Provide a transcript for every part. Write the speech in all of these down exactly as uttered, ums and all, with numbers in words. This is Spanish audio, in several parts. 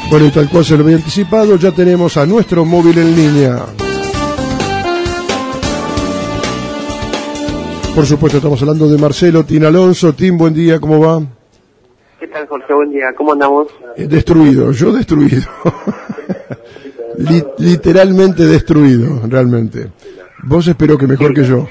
Bueno, y tal cual se lo había anticipado, ya tenemos a nuestro móvil en línea. Por supuesto, estamos hablando de Marcelo Tin Alonso. Tim, buen día, ¿cómo va? ¿Qué tal, Jorge? Buen día, ¿cómo andamos? Eh, destruido, yo destruido. Literalmente destruido, realmente. Vos espero que mejor que yo.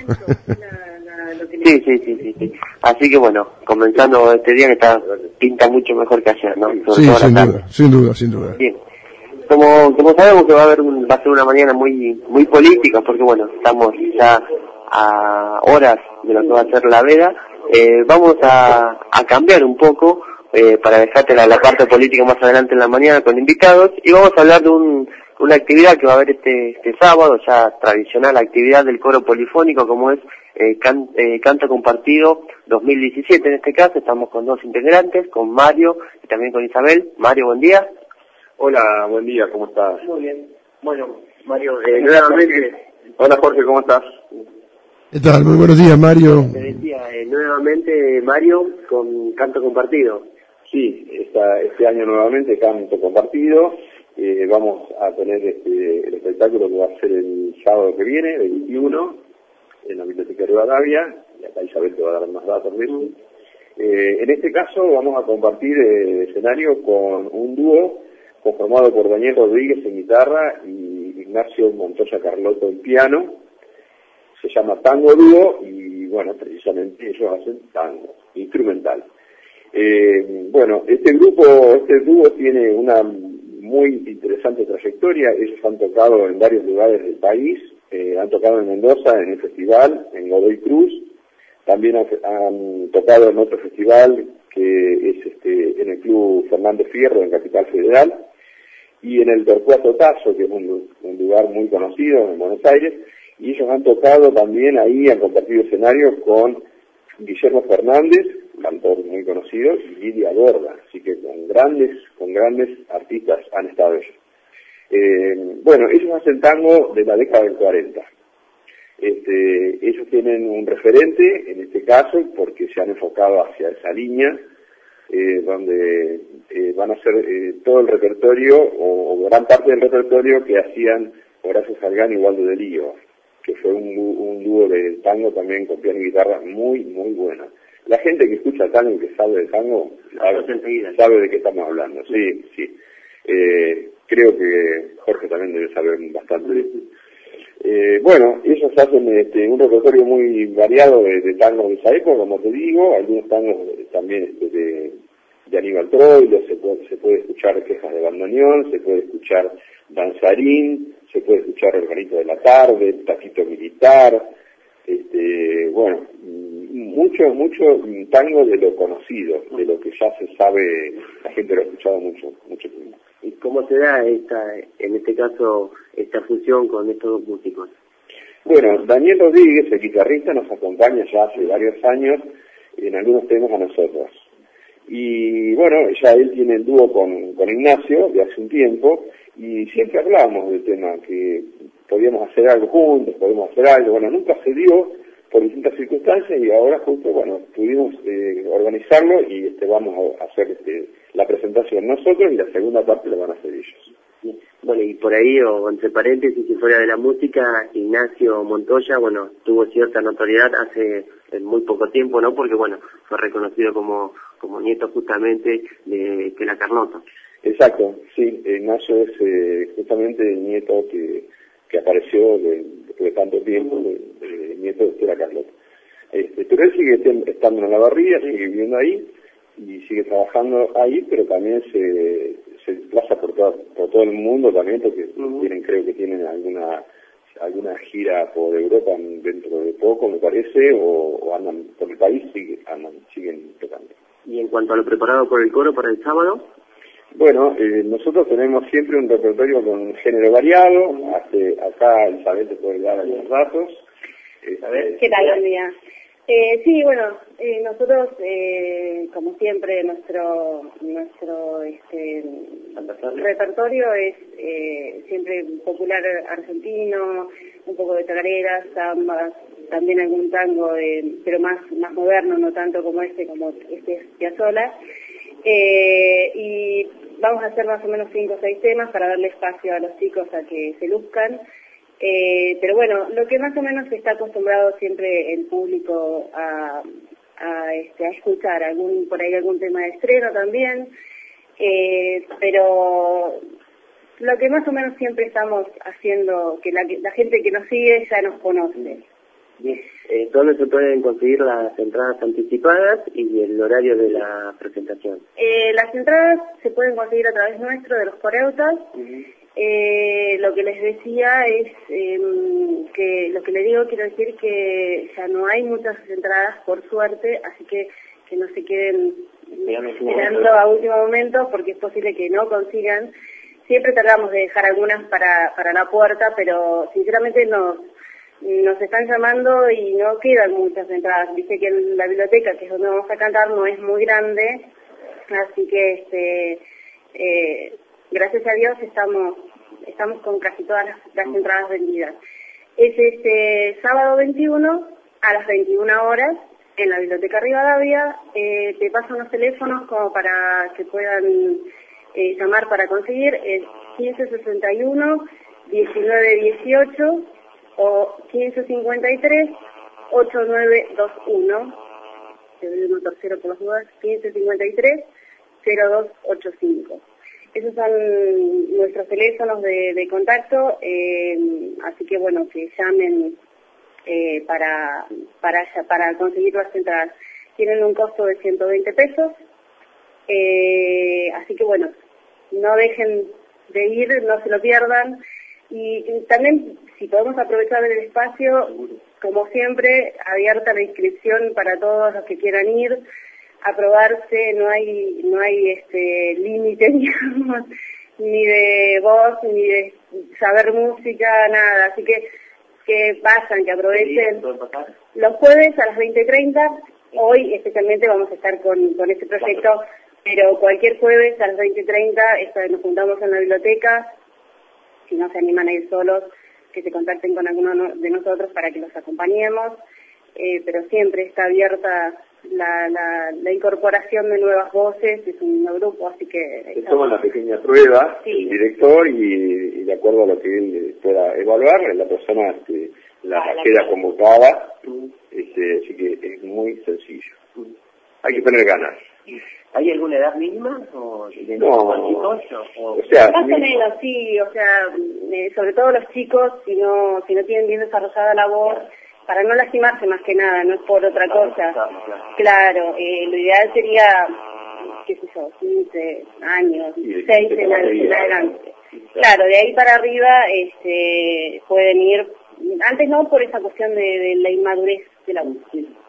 Sí, sí, sí, sí, sí. Así que bueno, comenzando este día que está pinta mucho mejor que ayer, ¿no? Sobre Sí, todo sin la duda, tarde. sin duda, sin duda. Bien. Como, como sabemos que va a haber un, va a ser una mañana muy, muy política, porque bueno, estamos ya a horas de lo que va a ser la veda, eh, vamos a, a cambiar un poco, eh, para dejarte la, la parte política más adelante en la mañana con invitados, y vamos a hablar de un, una actividad que va a haber este, este sábado, ya tradicional actividad del coro polifónico, como es eh, can, eh, Canto Compartido dos mil diecisiete. En este caso estamos con dos integrantes, con Mario y también con Isabel. Mario, buen día. Hola, buen día, ¿cómo estás? Muy bien. Bueno, Mario, eh, nuevamente... Hola Jorge, ¿cómo estás? ¿Qué tal? Muy buenos días, Mario. Te decía, eh, nuevamente Mario con Canto Compartido. Sí, esta, este año nuevamente Canto Compartido. Eh, vamos a tener este, el espectáculo que va a ser el sábado que viene, veintiuno, en la Biblioteca Rivadavia, y acá Isabel te va a dar más datos de eso. Eh, en este caso vamos a compartir eh, escenario con un dúo conformado por Daniel Rodríguez en guitarra y Ignacio Montoya Carlotto en piano. Se llama Tango Dúo y, bueno, precisamente ellos hacen tango, instrumental. Eh, bueno, este grupo, este dúo tiene una muy interesante trayectoria. Ellos han tocado en varios lugares del país, eh, han tocado en Mendoza en el festival, en Godoy Cruz, también han, han tocado en otro festival que es este, en el Club Fernández Fierro en Capital Federal, y en el Torcuato Tazo, que es un, un lugar muy conocido en Buenos Aires, y ellos han tocado también ahí, han compartido escenario con Guillermo Fernández, cantor muy conocido, y Lidia Borda, así que con grandes, con grandes artistas han estado ellos. Eh, bueno, ellos hacen tango de la década del cuarenta. Este, ellos tienen un referente, en este caso, porque se han enfocado hacia esa línea, eh, donde eh, van a hacer eh, todo el repertorio, o, o gran parte del repertorio que hacían Horacio Salgán y Waldo de Lío, que fue un, un dúo de tango también con piano y guitarra muy, muy buena. La gente que escucha tango y que sabe de tango, sabe, sabe de qué estamos hablando, sí, sí. Eh, creo que Jorge también debe saber bastante de esto. Eh, bueno, ellos hacen este, un repertorio muy variado de, de tangos de esa época, como te digo, algunos tangos también este, de, de Aníbal Troilo, se puede, se puede escuchar Quejas de Bandoneón, se puede escuchar Danzarín, se puede escuchar El Granito de la Tarde, Taquito Militar, este, bueno, mucho, mucho tango de lo conocido, de lo que ya se sabe, la gente lo ha escuchado mucho, mucho tiempo. ¿Y cómo se da esta, en este caso, esta fusión con estos dos músicos? Bueno, Daniel Rodríguez, el guitarrista, nos acompaña ya hace varios años en algunos temas a nosotros. Y bueno, ya él tiene el dúo con, con Ignacio de hace un tiempo, y siempre hablábamos del tema, que podíamos hacer algo juntos, podíamos hacer algo. Bueno, nunca se dio por distintas circunstancias, y ahora justo, bueno, pudimos eh, organizarlo, y este vamos a hacer este, la presentación nosotros, y la segunda parte la van a hacer ellos. Bueno, y por ahí, o entre paréntesis, si fuera de la música, Ignacio Montoya, bueno, tuvo cierta notoriedad hace muy poco tiempo, ¿no? Porque, bueno, fue reconocido como, como nieto justamente de Estela Carlotto. Exacto, sí, Ignacio es eh, justamente el nieto que, que apareció de, de tanto tiempo, de, de nieto de Estela Carlotto. Este, pero él sigue estando en la barriga, sigue viviendo ahí, y sigue trabajando ahí, pero también se, se desplaza por, toda, por todo el mundo también, porque uh-huh. tienen, creo que tienen alguna alguna gira por Europa dentro de poco, me parece, o, o andan por el país, sigue, andan, siguen tocando. ¿Y en cuanto a lo preparado por el coro para el sábado? Bueno, eh, nosotros tenemos siempre un repertorio con género variado. Hace, acá Isabel te puede dar algunos datos. Isabel. ¿Qué tal, buen día? Eh, sí, bueno, eh, nosotros, eh, como siempre, nuestro nuestro este repertorio es eh, siempre popular argentino, un poco de tarareras, zambas, también algún tango, de, pero más más moderno, no tanto como este, como este es Piazzolla. Eh, y vamos a hacer más o menos cinco o seis temas para darle espacio a los chicos a que se luzcan. Eh, pero bueno, lo que más o menos está acostumbrado siempre el público a, a, este, a escuchar, algún por ahí algún tema de estreno también, eh, pero lo que más o menos siempre estamos haciendo, que la, la gente que nos sigue ya nos conoce. Bien. Eh, ¿Dónde se pueden conseguir las entradas anticipadas y el horario de la presentación? Eh, las entradas se pueden conseguir a través nuestro, de los Coreutas. Uh-huh. Eh, lo que les decía es eh, que, lo que les digo, quiero decir que ya no hay muchas entradas, por suerte, así que que no se queden esperando a último momento, porque es posible que no consigan. Siempre tratamos de dejar algunas para, para la puerta, pero sinceramente nos, nos están llamando y no quedan muchas entradas. Dice que la biblioteca, que es donde vamos a cantar, no es muy grande, así que este eh, gracias a Dios estamos estamos con casi todas las, las entradas vendidas. Es este sábado veintiuno a las veintiuna horas en la Biblioteca Rivadavia. Eh, te paso unos teléfonos como para que puedan eh, llamar para conseguir. Es quince sesenta y uno, diecinueve dieciocho o quince cincuenta y tres, ochenta y nueve veintiuno. Te doy uno tercero por las dudas. quince cincuenta y tres, cero dos ochenta y cinco. Esos son nuestros teléfonos de, de contacto, eh, así que bueno, que llamen eh, para, para, para conseguir las entradas. Tienen un costo de ciento veinte pesos, eh, así que bueno, no dejen de ir, no se lo pierdan. Y, y también, si podemos aprovechar el espacio, como siempre, abierta la inscripción para todos los que quieran ir. Aprobarse, no hay no hay este límite, digamos, ni de voz, ni de saber música, nada, así que que pasan, que aprovechen. Los jueves a las veinte treinta, hoy especialmente vamos a estar con, con este proyecto, pero cualquier jueves a las veinte treinta nos juntamos en la biblioteca. Si no se animan a ir solos, que se contacten con alguno de nosotros para que los acompañemos, eh, pero siempre está abierta La, la, la incorporación de nuevas voces, es un grupo, así que... Se toma una pequeña prueba, sí. El director, y, y de acuerdo a lo que él pueda evaluar, la persona este, la ah, queda la convocada, uh. este, así que es muy sencillo. Uh. Hay que tener ganas. ¿Hay alguna edad mínima? O de no, o, o sea... Más o menos, sí, o sea, eh, sobre todo los chicos, si no, si no tienen bien desarrollada la voz... Para no lastimarse más que nada, no es por otra cosa. Claro, eh, lo ideal sería, qué sé yo, quince años, seis en adelante. Claro, de ahí para arriba este, pueden ir, antes no por esa cuestión de, de la inmadurez de la voz.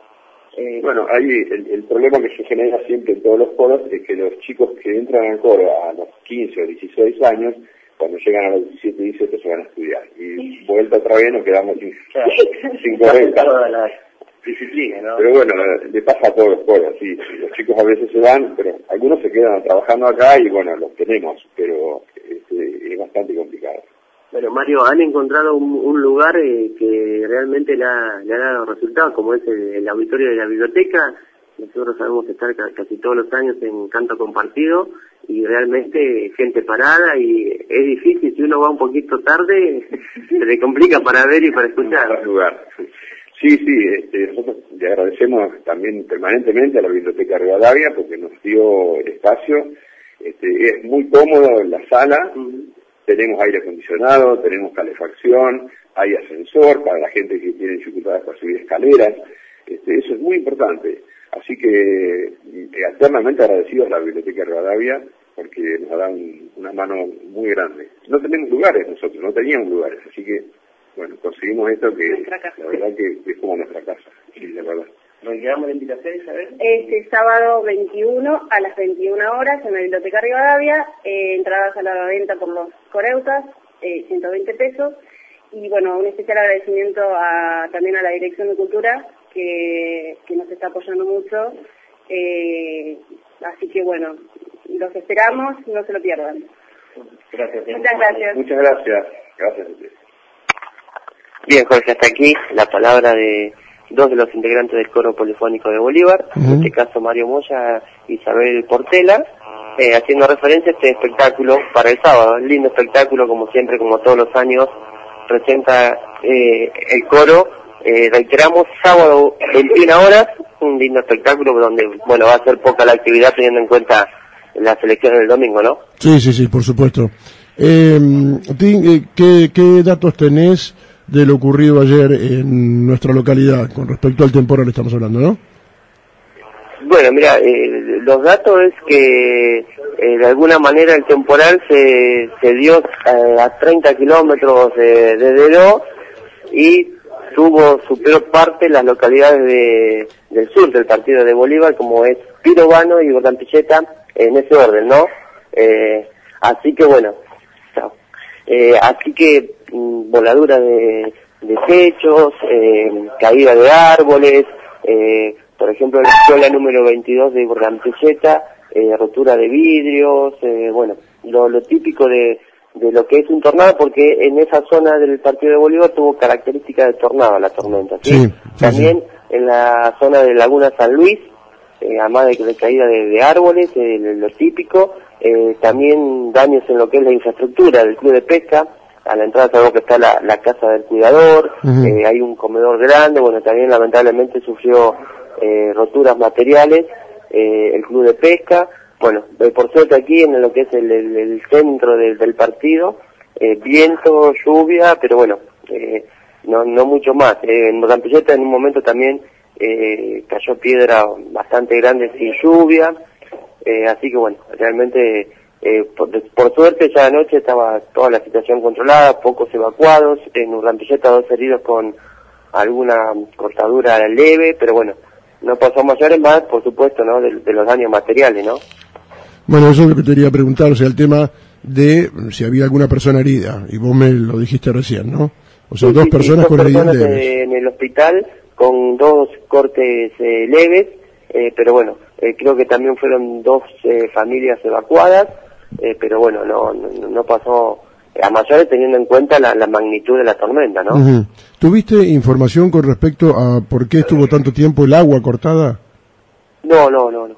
Eh, bueno, ahí el, el problema que se genera siempre en todos los coros es que los chicos que entran al coro a los quince o dieciséis años, cuando llegan a los diecisiete y dieciocho se van a estudiar. Y vuelta otra vez nos quedamos sin, claro. sin correcta. La disciplina, ¿no? Pero bueno, le pasa a todos los coros, sí. Los chicos a veces se van, pero algunos se quedan trabajando acá y bueno, los tenemos, pero este, es bastante complicado. Bueno, Mario, ¿han encontrado un, un lugar eh, que realmente le ha, le ha dado resultados, como es el, el auditorio de la biblioteca? Nosotros sabemos estar casi todos los años en canto compartido y realmente gente parada, y es difícil, si uno va un poquito tarde se le complica para ver y para escuchar. Lugar. Sí, sí, este, nosotros le agradecemos también permanentemente a la Biblioteca Rivadavia porque nos dio el espacio. Este, es muy cómodo en la sala, uh-huh. Tenemos aire acondicionado, tenemos calefacción, hay ascensor para la gente que tiene dificultades para subir escaleras. Este, eso es muy importante. Así que eternamente agradecidos a la Biblioteca Rivadavia porque nos da un, una mano muy grande. No tenemos lugares nosotros, no teníamos lugares, así que, bueno, conseguimos esto que la verdad que es como nuestra casa, sí, la verdad. ¿Nos quedamos la invitación, Isabel? Este sábado veintiuno a las veintiuna horas en la Biblioteca Rivadavia, eh, entradas a la venta por los Coreutas, eh, ciento veinte pesos, y bueno, un especial agradecimiento a, también a la Dirección de Cultura, Que, que nos está apoyando mucho, eh, así que bueno, los esperamos, no se lo pierdan. Gracias. Muchas gracias. Muchas gracias. Gracias a ustedes. Bien, Jorge, hasta aquí la palabra de dos de los integrantes del coro polifónico de Bolívar, uh-huh. En este caso Mario Moya y Isabel Portela. eh, haciendo referencia a este espectáculo para el sábado, un lindo espectáculo como siempre, como todos los años, presenta eh, el coro, eh, reiteramos, sábado veintiuna horas, un lindo espectáculo donde, bueno, va a ser poca la actividad teniendo en cuenta las elecciones del domingo, ¿no? Sí, sí, sí, por supuesto. Eh, ¿qué, ¿Qué datos tenés de lo ocurrido ayer en nuestra localidad con respecto al temporal estamos hablando, no? Bueno, mira, eh, los datos es que eh, de alguna manera el temporal se, se dio eh, a treinta kilómetros eh, de Deró y tuvo su peor parte en las localidades de, del sur del partido de Bolívar, como es Pirovano y Urdampilleta, en ese orden, ¿no? Eh, así que bueno, eh, así que mm, voladura de, de techos, eh, caída de árboles, eh, por ejemplo, en la escuela número veintidós de Urdampilleta, eh, rotura de vidrios, eh, bueno, lo, lo típico de, de lo que es un tornado, porque en esa zona del partido de Bolívar tuvo características de tornado la tormenta, ¿sí? Sí, sí, También sí. En la zona de Laguna San Luis, eh, además de, de caída de, de árboles, eh, lo típico, eh, también daños en lo que es la infraestructura del club de pesca. A la entrada sabemos que está la, la casa del cuidador, uh-huh. eh, hay un comedor grande, bueno, también lamentablemente sufrió eh, roturas materiales, eh, el club de pesca, bueno, eh, por suerte aquí en lo que es el, el, el centro de, del partido, eh, viento, lluvia, pero bueno, eh, no no mucho más. Eh, en Urdampilleta en un momento también eh, cayó piedra bastante grande sin lluvia, eh, así que bueno, realmente... Eh, por, por suerte ya anoche estaba toda la situación controlada, pocos evacuados, en Urdampilleta dos heridos con alguna cortadura leve, pero bueno, no pasó a mayores más, por supuesto, ¿no? De, de los daños materiales, ¿no? Bueno, eso es lo que te quería preguntar, o sea, el tema de si había alguna persona herida, y vos me lo dijiste recién, ¿no? O sea, sí, dos sí, personas sí, dos con heridas personas leves. en el hospital con dos cortes eh, leves, eh, pero bueno, eh, creo que también fueron dos eh, familias evacuadas. Eh, pero bueno, no, no no pasó a mayores teniendo en cuenta la, la magnitud de la tormenta, ¿no? Uh-huh. ¿Tuviste información con respecto a por qué estuvo tanto tiempo el agua cortada? No, no, no, no.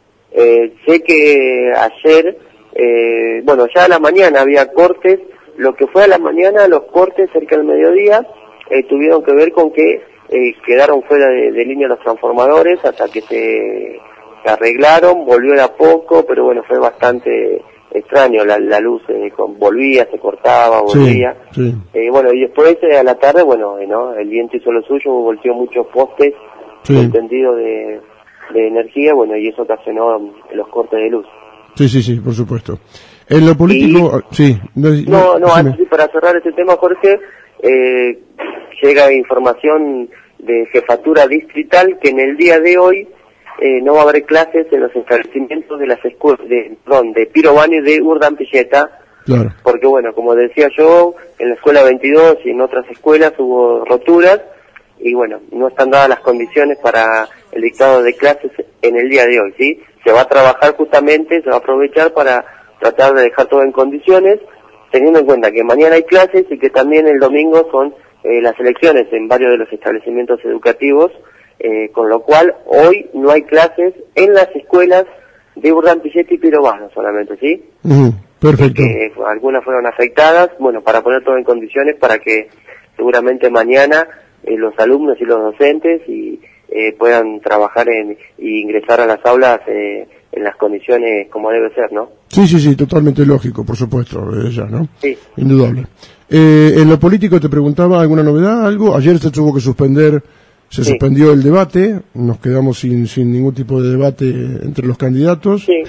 Eh, sé que ayer, eh, bueno, ya a la mañana había cortes, lo que fue a la mañana, los cortes cerca del mediodía, eh, tuvieron que ver con que eh, quedaron fuera de, de línea los transformadores hasta que se, se arreglaron, volvió de a poco, pero bueno, fue bastante... extraño, la, la luz eh, con, volvía, se cortaba, volvía. Sí, sí. Eh, bueno, y después eh, a la tarde, bueno, eh, ¿no? El viento hizo lo suyo, volteó muchos postes sí. en tendido de, de energía, bueno, y eso ocasionó los cortes de luz. Sí, sí, sí, por supuesto. En lo político, y, sí. No, no, no antes, para cerrar este tema, Jorge, eh, llega información de jefatura distrital que en el día de hoy Eh, no va a haber clases en los establecimientos de las escuelas de, perdón, de Pirovano y de Urdampilleta, claro. Porque bueno, como decía yo, en la escuela veintidós y en otras escuelas hubo roturas y bueno, no están dadas las condiciones para el dictado de clases en el día de hoy, ¿sí? Se va a trabajar justamente, se va a aprovechar para tratar de dejar todo en condiciones, teniendo en cuenta que mañana hay clases y que también el domingo son eh, las elecciones en varios de los establecimientos educativos. Eh, con lo cual hoy no hay clases en las escuelas de Urdampilleta y Pirovano solamente, ¿sí? Uh-huh. Perfecto. Eh, algunas fueron afectadas, bueno, para poner todo en condiciones para que seguramente mañana eh, los alumnos y los docentes y, eh, puedan trabajar en, y ingresar a las aulas eh, en las condiciones como debe ser, ¿no? Sí, sí, sí, totalmente lógico, por supuesto, eh, ya, ¿no? Sí. Indudable. Eh, en lo político te preguntaba, ¿alguna novedad, algo? Ayer se tuvo que suspender... Se sí. suspendió el debate, nos quedamos sin, sin ningún tipo de debate entre los candidatos. Sí.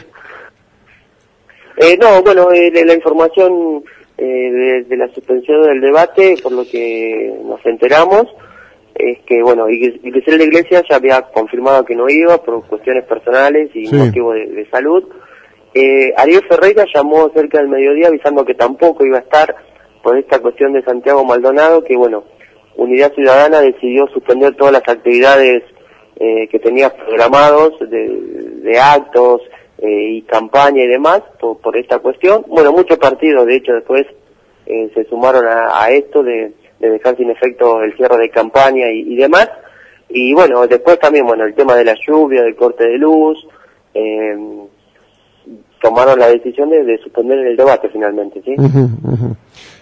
Eh, no, bueno, eh, la información eh, de, de la suspensión del debate, por lo que nos enteramos, es que, bueno, Iglesia de la Iglesia ya había confirmado que no iba por cuestiones personales y sí. motivos de, de salud. Eh, Ariel Ferreira llamó cerca del mediodía avisando que tampoco iba a estar por esta cuestión de Santiago Maldonado, que, bueno, Unidad Ciudadana decidió suspender todas las actividades eh, que tenía programados de, de actos eh, y campaña y demás por, por esta cuestión. Bueno, muchos partidos, de hecho, después eh, se sumaron a, a esto de, de dejar sin efecto el cierre de campaña y, y demás. Y bueno, después también, bueno, el tema de la lluvia, del corte de luz. Eh, tomaron la decisión de, de suspender el debate finalmente, ¿sí? Uh-huh, uh-huh.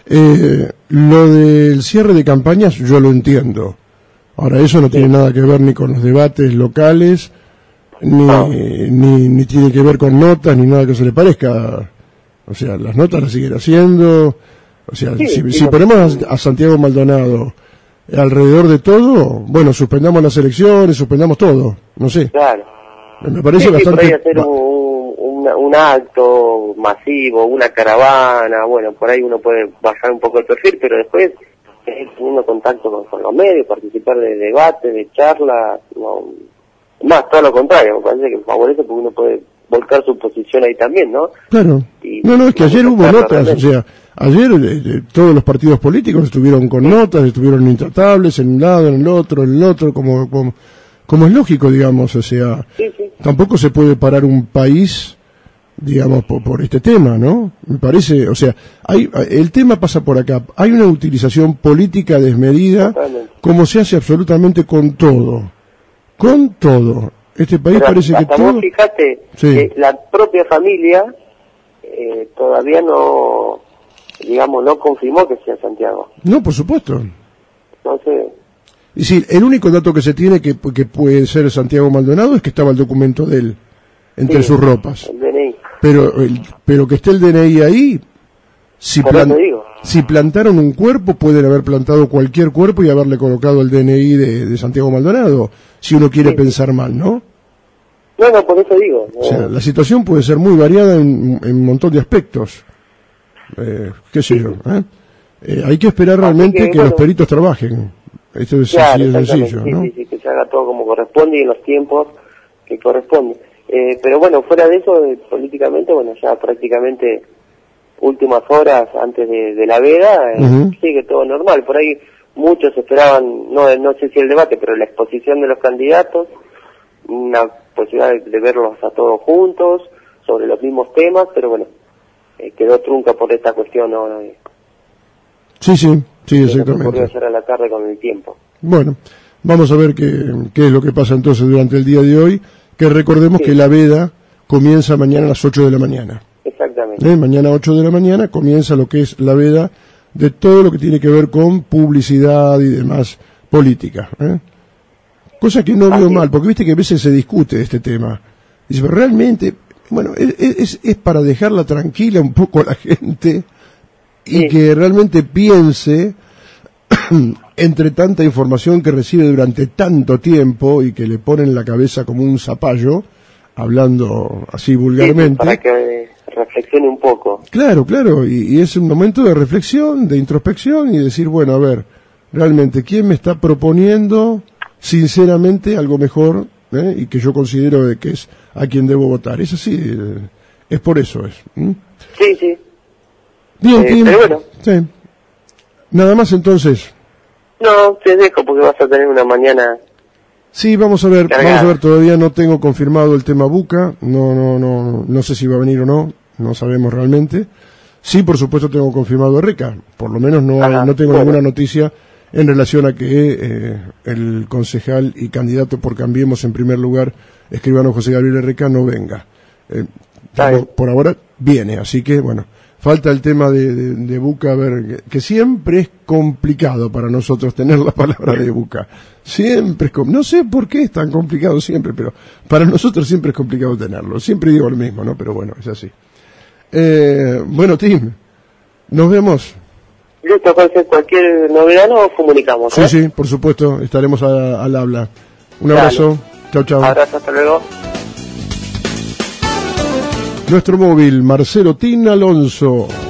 Eh, lo del cierre de campañas yo lo entiendo. Ahora, eso no sí. tiene nada que ver ni con los debates locales, ni, no. ni, ni tiene que ver con notas, ni nada que se le parezca. O sea, las notas las siguen haciendo. O sea, sí, si, sí, si no, ponemos a, a Santiago Maldonado alrededor de todo, bueno, suspendamos las elecciones, suspendamos todo, no sé. Claro. Me parece sí, bastante... Sí, hacer un, un, un acto masivo, una caravana, bueno, por ahí uno puede bajar un poco el perfil, pero después eh, teniendo contacto con, con los medios, participar de debates, de charlas, no, más todo lo contrario, me parece que favorece porque uno puede volcar su posición ahí también, ¿no? Claro. Y, no, no, es que ayer hubo notas, realmente. O sea, ayer eh, todos los partidos políticos estuvieron con notas, estuvieron intratables en un lado, en el otro, en el otro, como... como como es lógico, digamos, o sea, sí, sí. tampoco se puede parar un país, digamos, por, por este tema, ¿no? Me parece, o sea, hay, el tema pasa por acá, hay una utilización política desmedida, totalmente. Como se hace absolutamente con todo, con todo. Este país Pero parece que todo... Vos fijate sí. que la propia familia eh, todavía no, digamos, no confirmó que sea Santiago. No, por supuesto. Entonces... Y sí, el único dato que se tiene que, que puede ser Santiago Maldonado es que estaba el documento de él entre sí, sus ropas. El D N I. Pero, el, pero que esté el D N I ahí, si, plan, si plantaron un cuerpo, pueden haber plantado cualquier cuerpo y haberle colocado el D N I de, de Santiago Maldonado, si uno quiere sí. pensar mal, ¿no? No, no, por eso digo. No. O sea, la situación puede ser muy variada en, en un montón de aspectos. Eh, qué sé sí. yo, ¿eh? Eh, hay que esperar realmente que, que bueno, los peritos trabajen. Esto es claro, así de sencillo, sí, ¿no? Sí, sí, que se haga todo como corresponde y en los tiempos que corresponde. Eh, pero bueno, fuera de eso, eh, políticamente, bueno, ya prácticamente últimas horas antes de, de la veda, eh, uh-huh. sigue todo normal. Por ahí muchos esperaban, no no sé si el debate, pero la exposición de los candidatos, una posibilidad de, de verlos a todos juntos, sobre los mismos temas, pero bueno, eh, quedó trunca por esta cuestión, ¿no? Sí, sí. Sí, exactamente. Ocurrió ayer a la tarde con el tiempo. Bueno, vamos a ver qué, qué es lo que pasa entonces durante el día de hoy, que recordemos sí. que la veda comienza mañana a las ocho de la mañana. Exactamente. ¿Eh? Mañana a ocho de la mañana comienza lo que es la veda de todo lo que tiene que ver con publicidad y demás política. ¿eh? Cosa que no veo mal, porque viste que a veces se discute este tema. Dice, pero realmente, bueno, es, es, es para dejarla tranquila un poco a la gente... y sí. que realmente piense entre tanta información que recibe durante tanto tiempo y que le pone en la cabeza como un zapallo, hablando así vulgarmente. Sí, para que reflexione un poco. Claro, claro, y, y es un momento de reflexión, de introspección y decir, bueno, a ver, realmente, ¿quién me está proponiendo sinceramente algo mejor eh? y que yo considero de que es a quien debo votar? Es así, eh, es por eso es. ¿eh? Sí, sí. Bien, eh, pero bueno. Sí. Nada más entonces. No, te dejo porque vas a tener una mañana. Sí, vamos a ver, cargada. vamos a ver, todavía no tengo confirmado el tema Buca, no, no, no, no sé si va a venir o no, no sabemos realmente. Sí, por supuesto tengo confirmado a Reca, por lo menos no, hay, no tengo bueno. ninguna noticia en relación a que eh, el concejal y candidato por Cambiemos en primer lugar, escribano José Gabriel Reca, no venga. Eh, por, por ahora viene, así que bueno. Falta el tema de, de, de Buca, a ver, que, que siempre es complicado para nosotros tener la palabra de Buca. Siempre es, no sé por qué es tan complicado siempre, pero para nosotros siempre es complicado tenerlo. Siempre digo lo mismo, ¿no? Pero bueno, es así. Eh, bueno, Tim, nos vemos. Listo, cualquier, cualquier novedad nos comunicamos, ¿eh? Sí, sí, por supuesto, estaremos a, al habla. Un abrazo. Chao, chao. Abrazo, hasta luego. Nuestro móvil, Marcelo Tin Alonso.